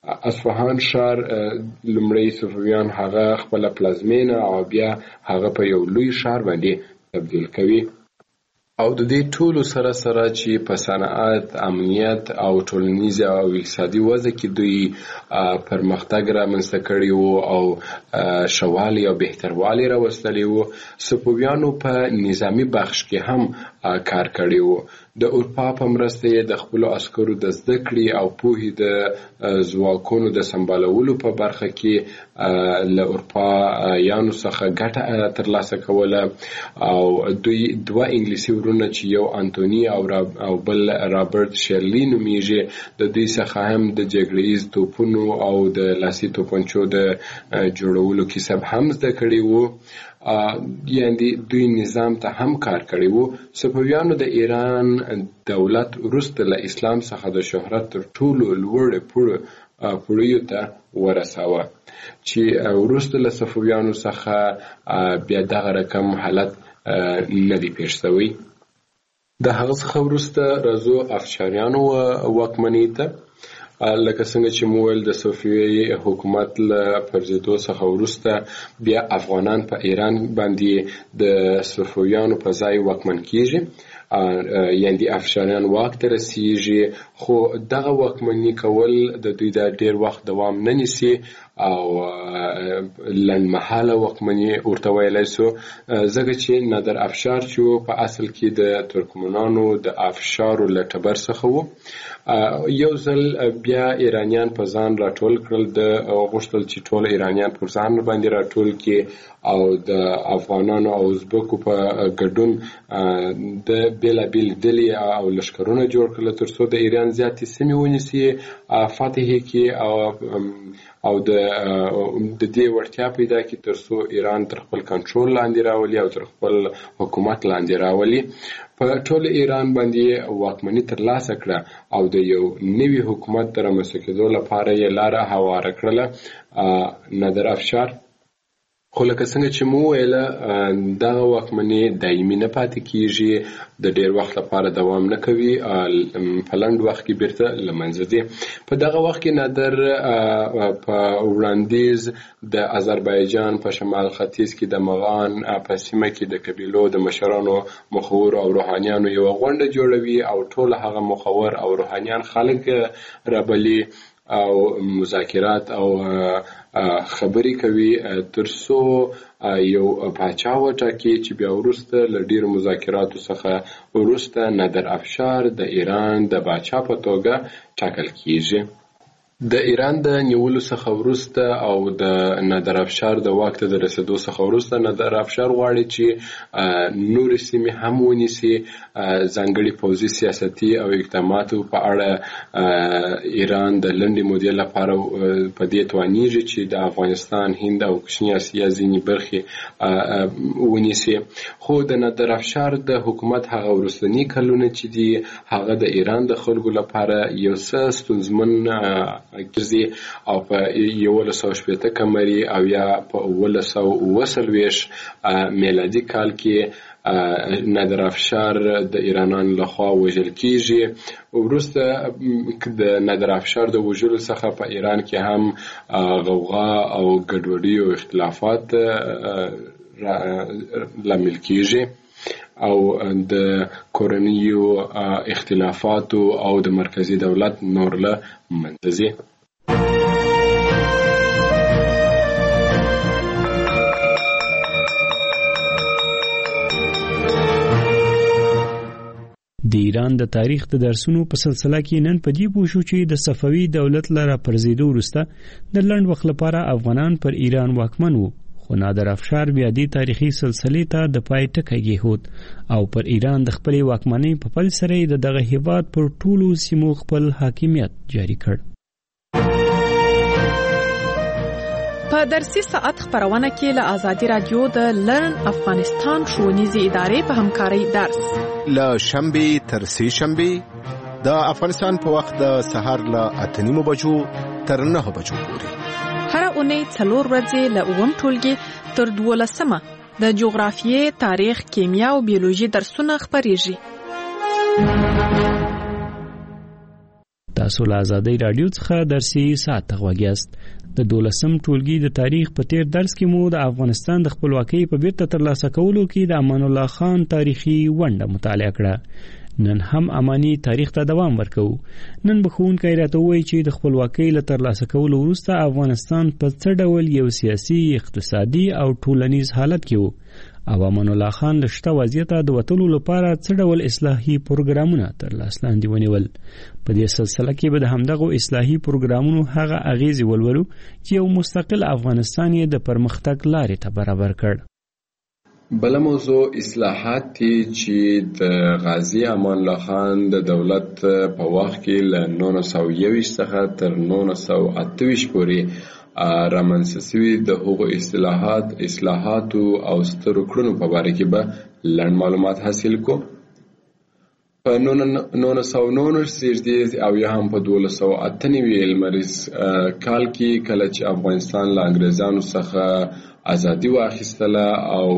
اصفهان ښار لومړی صفویان هغه خپل پلازمینه او بیا هغه په یو لوی ښار باندې تبدیل کوي. او د دې ټولو سره سره چې په صنعت، امنیت او ټولنیز او اقتصادي وضع کې دوی پرمختګ رامنځته کړی وو او ښهوالی او بهتروالی راوستلی وو، صفویانو په نظامي بخش کې هم کار کړی وو. د اروپا په مرسته یې د خپلو عسکرو د زده کړې او پوهې د ځواکونو د سمبالولو په برخه کې له اروپایانو څخه ګټه ترلاسه کوله. او دوی دوه انګلیسي ورونه چې یو انتوني او بل رابرټ شیرلی نومیږي، د دوی څخه هم د جګړیز توپونو او د لاسي توپنچو د جوړولو کسب هم زده کړی وو. یعنی دوی نظام ته هم کار کړی وو. صفویانو د ایران دولت وروسته له اسلام څخه د شهرت تر ټولو لوړ پوړیو ته ورساوه چې وروسته له صفویانو څخه بیا دغه رقم حالت نه دی پېښ شوی. د هغه څخه وروسته راځو افشاریانو واکمنۍ ته. لکه څنګه چې مو ویل د صفوي حکومت له پرځېدو څخه وروسته بیا افغانان په ایران باندې د صفویانو په ځای واکمن کیږي، یعنی افشاریان واک ته رسیږي. خو دغه واکمني کول د دوی د ډیر وخت دوام نه نیسي او لنډمهاله واکمني ورته ویلی سو، ځکه چې نادر افشار چې په اصل کې د ترکمنانو د افشارو له ټبر څخه و. یو ځل بیا ایرانیان په ځان راټول کړل، د غوښتل چې ټول ایرانیان پر ځان باندې راټول کړي او د افغانانو او ازبکو په ګډون د بېلابېلې ډلې او لښکرونه جوړ کړل تر څو د ایران زیاتې سیمې ونیسي، فتح کړي او او د د دې وړتیا پیدا کړي تر څو ایران تر خپل کنټرول لاندې راولي او تر خپل حکومت لاندې راولي. په ټول ایران باندې واکمني ترلاسه کړه او د یو نوي حکومت د رامنځته کېدو لپاره یې لاره هواره کړله نادر افشار. خو لکه څنګه چې مو ویله دغه واکمني دایمي نه پاتې کیږي، د ډیر وخت لپاره دوام نه کوي، په لنډ وخت کې بیرته له منځه ځي. په دغه وخت کې نادر په وړاندیز د آذربایجان په شمال ختیځ کې د مغان په سیمه کې د قبیلو د مشرانو، مخورو او روحانیانو یوه غونډه جوړوي او ټول هغه مخور او روحانیان خلک رابلي او مذاکرات او خبرې کوي تر څو یو پاچا وټاکي چې بیا وروسته له ډیرو مذاکراتو څخه وروسته نادر افشار د ایران د پاچا په توګه ټاکل کیږي. د ایران د نیولو څخه وروسته او د نادر افشار د واک ته د رسېدو څخه وروسته نادر افشار غواړي چې نورې سیمې هم ونیسي. ځانګړي پوځي سیاستي او اقداماتو په اړه ایران د لنډې مودې لپاره په دې توانیږي چې د افغانستان، هند او کوچنۍ اسیا ځینې برخې ونیسي. خو د نادر افشار د حکومت هغه وروستني کلونه چې دي هغه د ایران د خلکو لپاره یو څه ستونزمن ګرځي او په یولس سوه شپېته قمري او یا په اوولس سوه اوه څلوېښت میلادي کال کې نادر افشار د ایرانانو لخوا وژل کیږي. وروسته د نادر افشار د وژلو څخه په ایران کې هم غوغا او ګډوډي او اختلافات لامل کیږي او د کورنیو اختلافاتو او د مرکزی دولت نور له منځه ځي. د ایران د تاریخ د درسونو په سلسله کې نن په دې پوه شو چې د صفوي دولت له راپرځېدو وروسته د لنډ وخت لپاره افغانان پر ایران واکمن وو، خو نادر افشار بیا دې تاریخي سلسلې ته د پای ټکی کېښود او پر ایران د خپلې واکمنۍ په پیل سره د دغه هېواد پر ټولو سیمو خپل حاکمیت جاري کړ. په درسي ساعت خبرونه کې له آزادي رادیو د لرن افغانستان ښوونیزې ادارې په همکارۍ درس له شنبې تر سې شنبې د افغانستان په وخت د سهار له اته نیمو بجو تر نهه بجو پورې هر اونۍ څلور ورځې له اووم ټولګي تر دولسمه د جغرافیې، تاریخ، کیمیا او بیولوژي درسونه خپریږي. تاسو له آزادۍ رادیو څخه درسي ساعت غوږیاست. د دولسم ټولګي د تاریخ په تیر درس کې مو د افغانستان د خپلواکۍ په بیرته ترلاسه کولو کې د امان الله خان تاریخي ونډه مطالعه کړه. نن هم اماني تاریخ ته دوام ورکو. نن به ښوونکی راته وایي چې د خپلواکۍ له ترلاسه کولو وروسته افغانستان په څه ډول یو سیاسي، اقتصادي او ټولنیز حالت کې و او امان الله خان له شته وضعیته د وتلو لپاره څه ډول اصلاحي پروګرامونه تر لاس لاندې ونیول. په دې سلسله کې به د همدغو اصلاحي پروګرامونو هغه اغیزې ولولو چې یو مستقل افغانستان یې د پرمختګ لارې ته برابر کړ. بله موضوع اصلاحات دي چې د غازي امان الله خان د دولت په وخت کې له نولس سوه یوویشت څخه تر نولس سوه اته ویشت پورې رامنځته شوي د هغو اصلاحات اصلاحاتو او سترو کړنو په باره کې به لنډ معلومات حاصل کو. په نولس سوه نولس زیږدي او یا هم په دولس سوه اته نوي لمریز کال کې کله چې افغانستان له انګریزانو څخه ازادي واخیستله او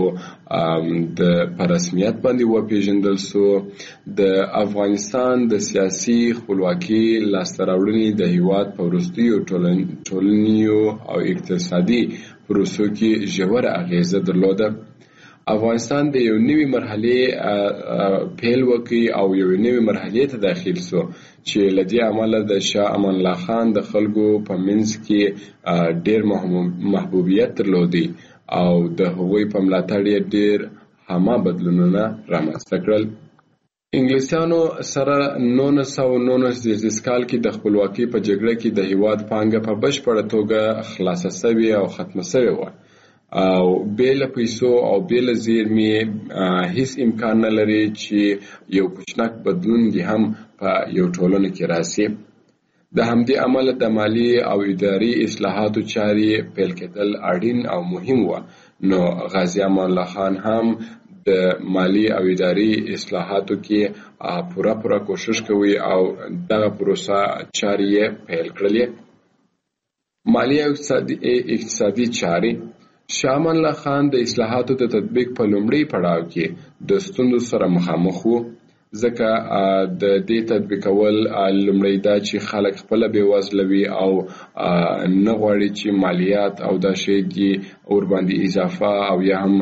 د په رسمیت باندې وپیژندل سو، د افغانستان د سیاسي خپلواکۍ لاسته راوړنې د هیواد په وروستیو ټولنیزو او اقتصادي پروسو کې ژوره اغیزه درلوده. افغانستان د یو نوي مرحلې پیل وکړي او یو نوي مرحلې ته داخل سو چې له دې امله د شاه امان الله خان د خلکو په منځ کې ډېر محبوبیت درلودي او د هغوی په ملاتړ یې ډېر هامه بدلونونه رامنځته کړل. انګلیسانو سره نولس سوه نولس زیږدیز کال کې د خپلواکۍ په جګړه کې د هیواد پانګه په بشپړه توګه خلاصه سوې او ختمه سوې وه او بیل پیسو او بیل زیرمې هیڅ امکان نه لري چې یو کوچنک بدلون دی هم په یو ټولنه کې راسي. د همدې امله د مالی او اداري اصلاحاتو چارې پیل کېدل اړین او مهم و. نو غازي امان الله خان هم د مالی او اداري اصلاحاتو کې پوره پوره کوشش کوي او دغه پروسه چارې پیل کړلې. مالی او اقتصادي چارې شاه امان الله خان د اصلاحاتو د تطبیق په لومړي پړاو کې د ستونزو سره مخامخ و، ځکه د دې تطبیقول لومړی دا چې خلک خپله بېوزله وي او نه غواړي چې مالیات او دا شی دي ورباندې اضافه او یا هم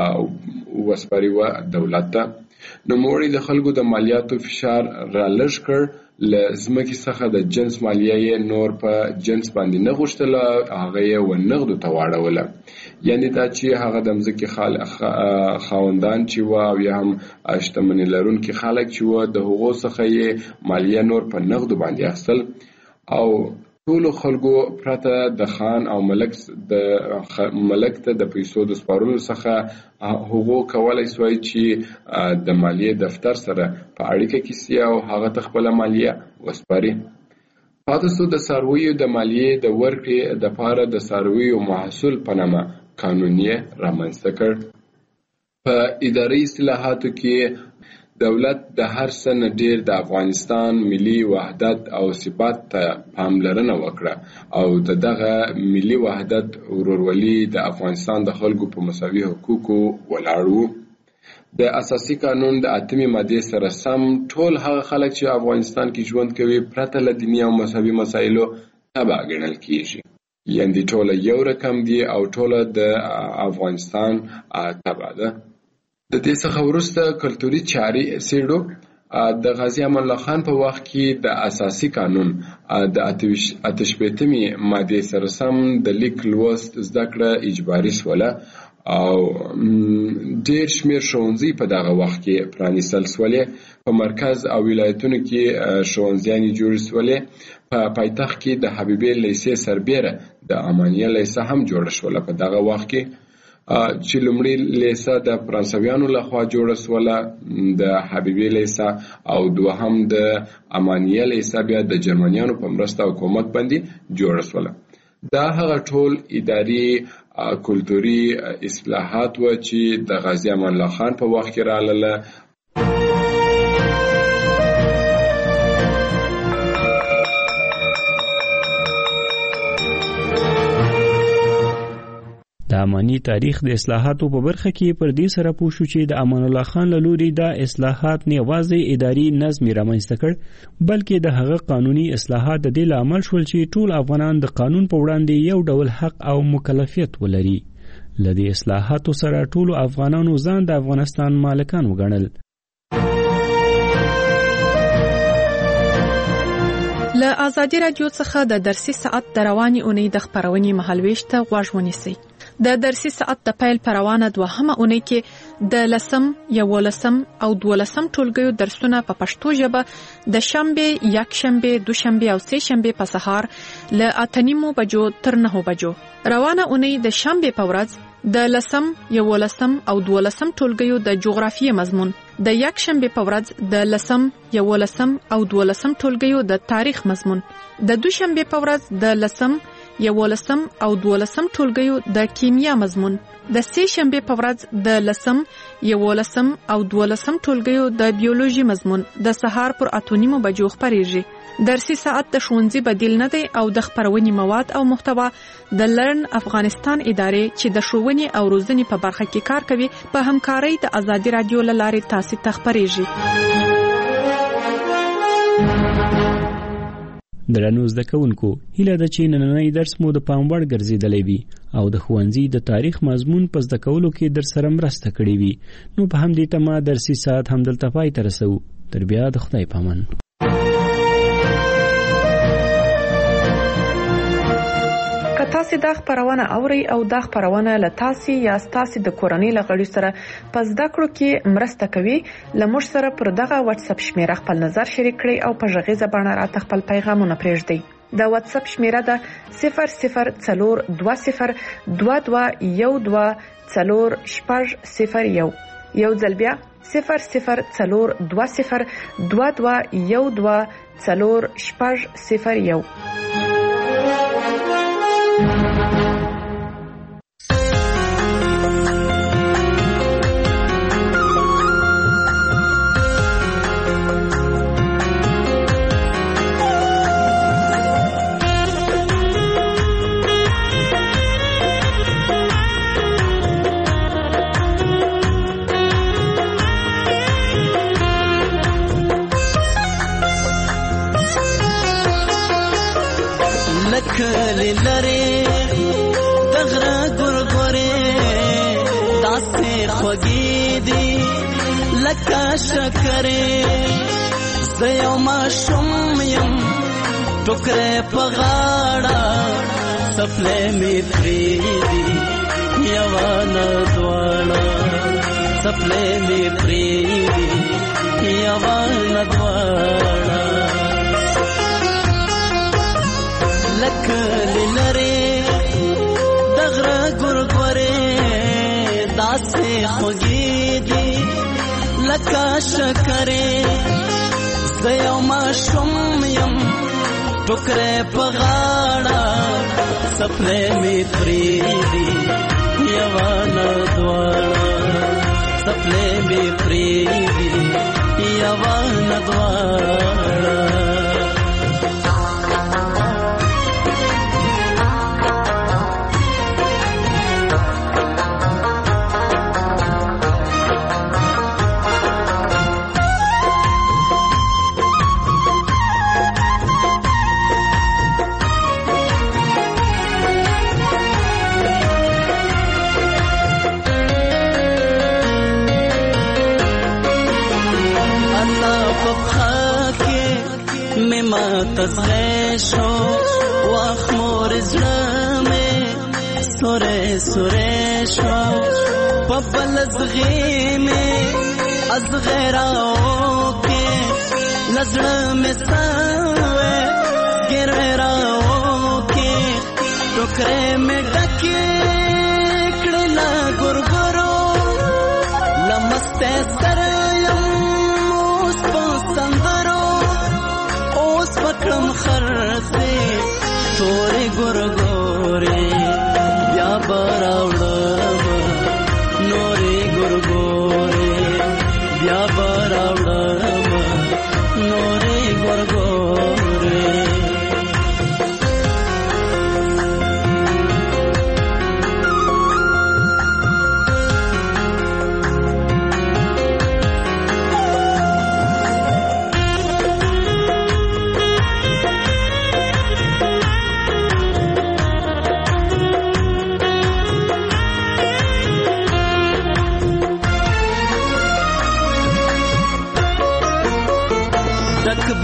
وسپاري و دولت ته. نوموړي د خلکو د مالیاتو فشار را لږ کړ، له ځمکې څخه د جنس مالیه یې نور په جنس باندې نه غوښتله، هغه یې ونغدو ته واړوله. یعنې دا چې هغه د ځمکې خاوندان چې وه او یا هم شتمني لرونکي خلک چې وه د هغو څخه یې مالیه نور په نغدو باندې اخیستل او ټولو خلکو پرته د خان او ملک د ملک ته د پیسو د سپارلو څخه هغو کولای سوای چې د مالیې دفتر سره په اړیکه کې سي او هغه ته خپله مالیه وسپاري. پاتې سو د څارویو د مالیې د ورکړې دپاره د څارویو محصول په نامه قانون یې رامنځته کړ. په اداري اصلاحاتو کې دولت د هر څه نه ډېر د افغانستان ملي وحدت او ثبات ته پاملرنه وکړه او د دغه ملي وحدت ورورولي د افغانستان د خلکو په مساوي حقوقو ولاړ و. د اساسي قانون د اتمې مادې سره سم ټول هغه خلک چې افغانستان کې ژوند کوي پرته له دیني او مذهبي مسایلو تبع ګڼل کیږي، یعنې ټوله یو رقم دي او ټوله د افغانستان تبع ده. د دې څخه وروسته کلتوري چارې څېړو. د غازي امان الله خان په وخت کې د اساسي قانون د اته شپېتمې مادې سره سم د لیک لوست زده کړه اجباري سوله او ډېر شمېر ښوونځي په دغه وخت کې پرانیستل سولې. په مرکز او ولایتونو کې ښوونځیانې جوړې سولې. په پایتخت کې د حبیبې لیسې سربیره د امانیه لیسه هم جوړه شوله په دغه وخت کې، چې لومړی لیسه د فرانسویانو لخوا جوړه سوله، د حبیبې لیسه او دوهم د امانیه لیسه بیا د جرمنیانو په مرسته او کومک باندې جوړه سوله. دا هغه ټول اداري کلتوري اصلاحات و چې د غازي امان الله خان په وخت کې راغله. د اماني تاریخ د اصلاحاتو په برخه کې پر دې سره پوه شو چې د امان الله خان له لوري دا اصلاحات نه یوازې اداري نظم رامنځته کړ بلکې د هغه قانوني اصلاحات د دې لامل شول چې ټول افغانان د قانون په وړاندې یو ډول حق او مکلفیت ولري. لدې اصلاحاتو سره ټول افغانانو ځان د افغانستان مالکان وګڼل. له آزادي رادیو څخه د درسي ساعت د رواني اونۍ د خبرونې مهالويش ته غوږ ونیسئ. د درسي ساعت د پیل پروانه دوهمه اونۍ کې د لسم، یولسم او دولسم ټولګیو درسونه په پښتو ژبه د شنبه، یکشنبه، دوشنبه او سه شنبه په سهار له اته نیمو بجو تر نهو بجو. روانه اونۍ د شنبه په ورځ د لسم، یولسم او دولسم ټولګیو د جغرافیې مضمون، د یکشنبه په ورځ د لسم، یولسم او دولسم ټولګیو د تاریخ مضمون، د دوشنبه په ورځ د لسم، یولسم او دولسم ټولګیو د کیمیا مضمون، د سه شنبه په ورځ د لسم، یولسم او دولسم ټولګیو د بیولوژي مضمون د سهار پر اته نیمو بجو خبرېږي. درسي ساعت د ښوونځي بدیل نه دی او د خبرونې مواد او محتوا د لرن افغانستان ادارې چې د ښوونې او روزنې په برخه کې کار کوي په همکارۍ د آزادي رادیو له لارې تاسو ته خبرېږي. درنو زده کوونکو، هیله ده چې نننی درس مو د پام وړ ګرځېدلی وي او د ښوونځي د تاریخ مضمون په زده کولو کې در سره مرسته کړې وي. نو په همدې تمه درسي ساعت همدلته پای ته رسوو. تر بیا د خدای پامان. که تاسو دا خبرونه اورئ او دا خبرونه له تاسو یا تاسو د کورنۍ له غړي سره په زده کړو کې مرسته کوي، لمر سره پر دغه واتس اپ شمیره خپل نظر شریک کړئ او په ژغیزه باندې راته خپل پیغامونه پرېږدئ. د واتس اپ شمیره ده صفر صفر څلور دوه صفر دوه دوه یو دوه څلور شپږ صفر یو. یو ځل بیا صفر صفر څلور دوه صفر دوه دوه یو دوه څلور شپږ صفر یو. کلی لری دغره ګورګورې داسې خوږې دي لکه شکرې. زه یو ماشوم یم ټوکرې په غاړه څپلۍ مې پرېږدي یوه نه دواړه څپلۍ مې پرېږدي یوه نه دواړه. لکلی لری دغره ګورګورې داسې خوږې دي لکه شکرې. زه یو ماشوم یم ټوکرې په غاړه څپلۍ مې پرېږدي یوه نه دواړه څپلۍ مې پرېږدي یوه نه دواړه. تزغشو واخ مور زلمه سوره سوره شو پبل زغیمه از غیراو کې لزړه سوه ګرراو کې ټوکرې مې ډکې کړه لا ګورګورو لمسته سره اوس په سندرو پکړم خرڅه تورې ګورګورې بیا براوړم نورې ګورګورې بیا براوړم نورې ګورګورې.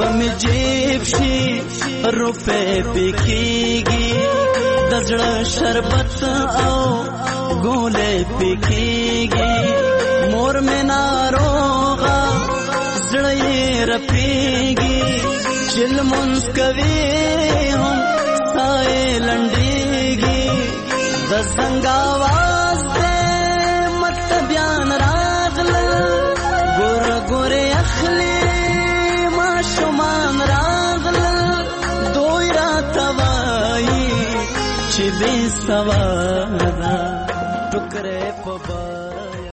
بم جیب شي روپے پکېږي د زړه شربت او ګولې پکېږي مور مې ناروغه زړه یې رپېږي چې لمونځ کوي هم ساه یې لنډېږي د زنګ آواز دی مطلبیان راغلل ګوره ګورې اخلي ماشومان راغلل دوی راته وایي چې بې سواده ټوکرې په بار